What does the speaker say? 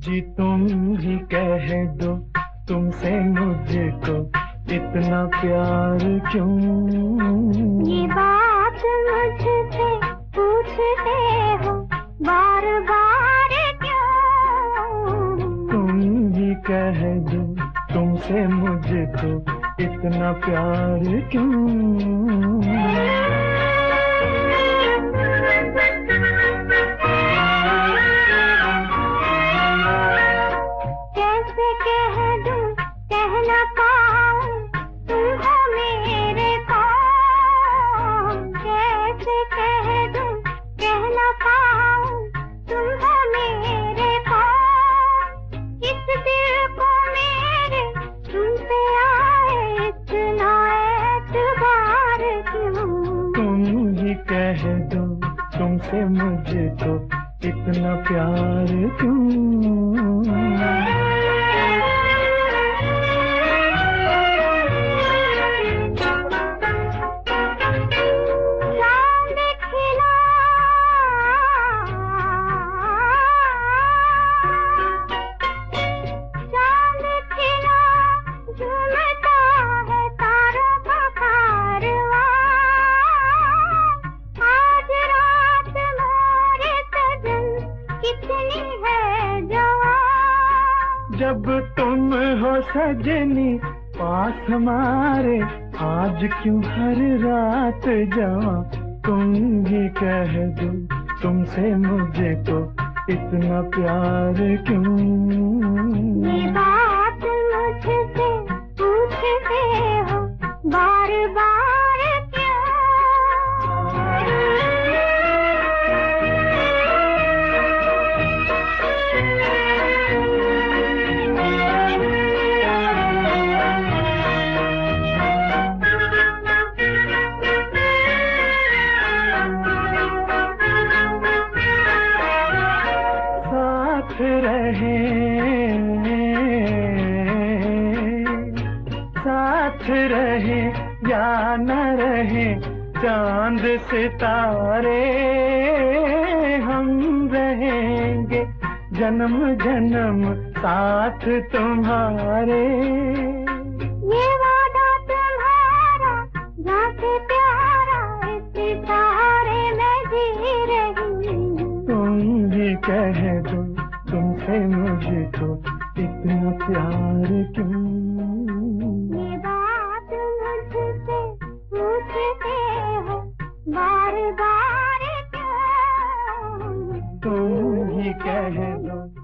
जी तुम ही कह दो, तुमसे मुझको इतना प्यार क्यों? ये बात मुझसे पूछते हो बार बार क्यों? तुम ही कह दो, तुमसे मुझको इतना प्यार क्यों? कैसे कह दूं, कह ना पाऊं, तुम हो मेरे कौन? कैसे कह दूं, कह ना पाऊं, तुम हो मेरे कौन? इस दिल को मेरे तुमसे आए इतना एतबार क्यों? तुम ही कह दो, तुमसे मुझको इतना प्यार क्यों? जब तुम हो सजनी पास हमारे, आज क्यों हर रात जवां? तुम ही कह दो, तुमसे मुझको इतना प्यार क्यों? ये बात मुझसे पूछते हो बार बार क्यों? साथ रहे या न रहे चांद सितारे, हम रहेंगे जन्म जन्म साथ तुम्हारे। ये वादा तुम्हारा जाके प्यारा, इस सहारे में जी रही। तुम ही कह दो, तुमसे मुझको इतना प्यार क्यों? ये बात मुझसे पूछते हो बार बार क्यों? तुम ही कह दो,